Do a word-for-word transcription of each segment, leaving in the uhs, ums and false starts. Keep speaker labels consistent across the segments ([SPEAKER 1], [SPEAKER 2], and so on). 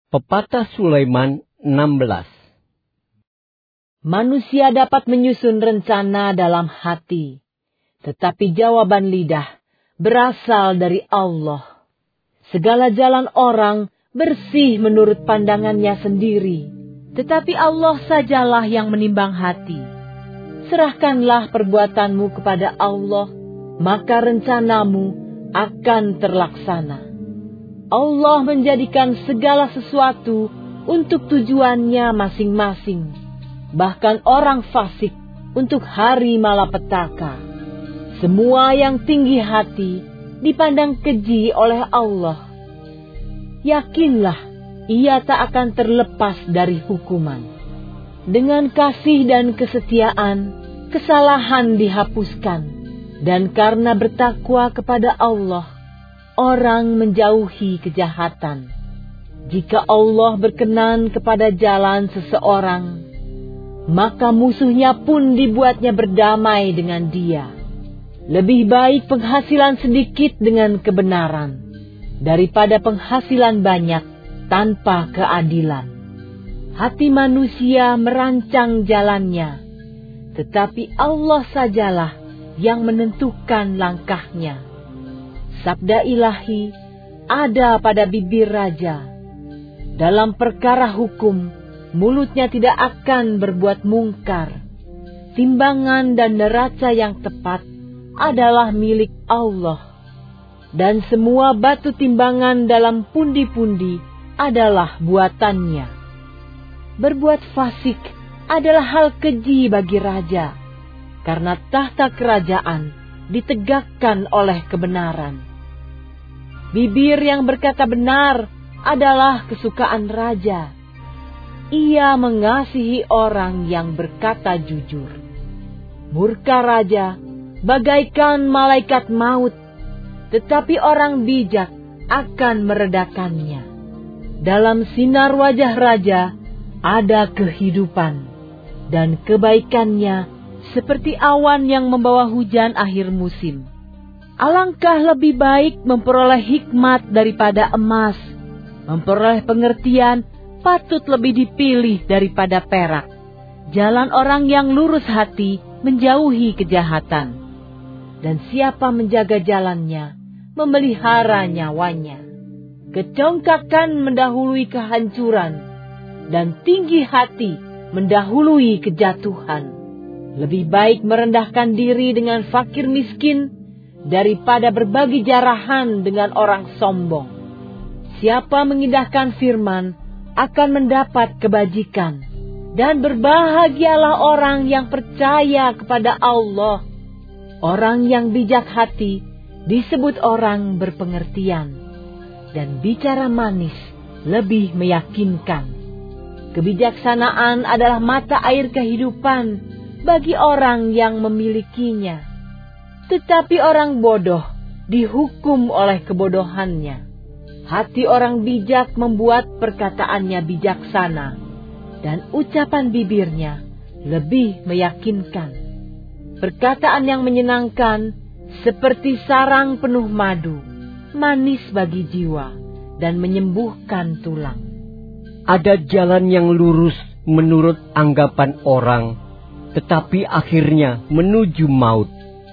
[SPEAKER 1] Pepatah Sulaiman enam belas.
[SPEAKER 2] Manusia dapat menyusun rencana dalam hati, tetapi jawaban lidah berasal dari Allah. Segala jalan orang bersih menurut pandangannya sendiri, tetapi Allah sajalah yang menimbang hati. Serahkanlah perbuatanmu kepada Allah, maka rencanamu akan terlaksana. Allah menjadikan segala sesuatu untuk tujuannya masing-masing, bahkan orang fasik untuk hari malapetaka. Semua yang tinggi hati dipandang keji oleh Allah. Yakinlah, ia tak akan terlepas dari hukuman. Dengan kasih dan kesetiaan, kesalahan dihapuskan, dan karena bertakwa kepada Allah, orang menjauhi kejahatan. Jika Allah berkenan kepada jalan seseorang, maka musuhnya pun dibuatnya berdamai dengan dia. Lebih baik penghasilan sedikit dengan kebenaran daripada penghasilan banyak tanpa keadilan. Hati manusia merancang jalannya, tetapi Allah sajalah yang menentukan langkahnya. Sabda ilahi ada pada bibir raja. Dalam perkara hukum, mulutnya tidak akan berbuat mungkar. Timbangan dan neraca yang tepat adalah milik Allah. Dan semua batu timbangan dalam pundi-pundi adalah buatannya. Berbuat fasik adalah hal keji bagi raja, karena tahta kerajaan ditegakkan oleh kebenaran. Bibir yang berkata benar adalah kesukaan raja. Ia mengasihi orang yang berkata jujur. Murka raja bagaikan malaikat maut, tetapi orang bijak akan meredakannya. Dalam sinar wajah raja ada kehidupan, dan kebaikannya seperti awan yang membawa hujan akhir musim. Alangkah lebih baik memperoleh hikmat daripada emas. Memperoleh pengertian patut lebih dipilih daripada perak. Jalan orang yang lurus hati menjauhi kejahatan, dan siapa menjaga jalannya memelihara nyawanya. Kecongkakan mendahului kehancuran, dan tinggi hati mendahului kejatuhan. Lebih baik merendahkan diri dengan fakir miskin daripada berbagi jarahan dengan orang sombong. Siapa mengindahkan firman akan mendapat kebajikan, dan berbahagialah orang yang percaya kepada Allah. Orang yang bijak hati disebut orang berpengertian, dan bicara manis lebih meyakinkan. Kebijaksanaan adalah mata air kehidupan bagi orang yang memilikinya, tetapi orang bodoh dihukum oleh kebodohannya. Hati orang bijak membuat perkataannya bijaksana, dan ucapan bibirnya lebih meyakinkan. Perkataan yang menyenangkan seperti sarang penuh madu, manis bagi jiwa dan menyembuhkan tulang.
[SPEAKER 1] Ada jalan yang lurus menurut anggapan orang, tetapi akhirnya menuju maut.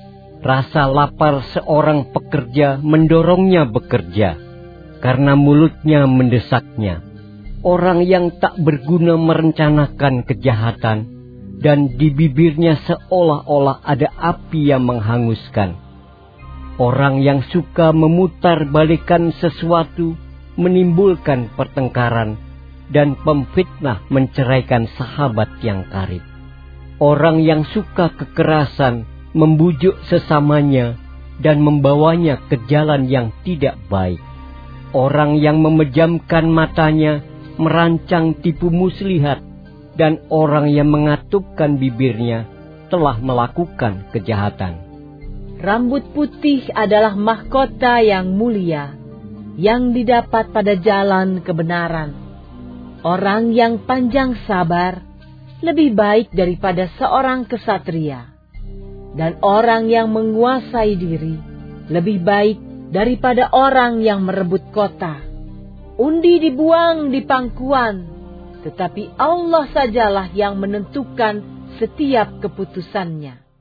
[SPEAKER 1] Rasa lapar seorang pekerja mendorongnya bekerja, karena mulutnya mendesaknya. Orang yang tak berguna merencanakan kejahatan, dan di bibirnya seolah-olah ada api yang menghanguskan. Orang yang suka memutarbalikkan sesuatu menimbulkan pertengkaran, dan pemfitnah menceraikan sahabat yang karib. Orang yang suka kekerasan membujuk sesamanya dan membawanya ke jalan yang tidak baik. Orang yang memejamkan matanya merancang tipu muslihat, dan orang yang mengatupkan bibirnya telah melakukan kejahatan.
[SPEAKER 2] Rambut putih adalah mahkota yang mulia, yang didapat pada jalan kebenaran. Orang yang panjang sabar lebih baik daripada seorang kesatria, dan orang yang menguasai diri lebih baik daripada orang yang merebut kota. Undi dibuang di pangkuan, tetapi Allah sajalah yang menentukan setiap keputusannya.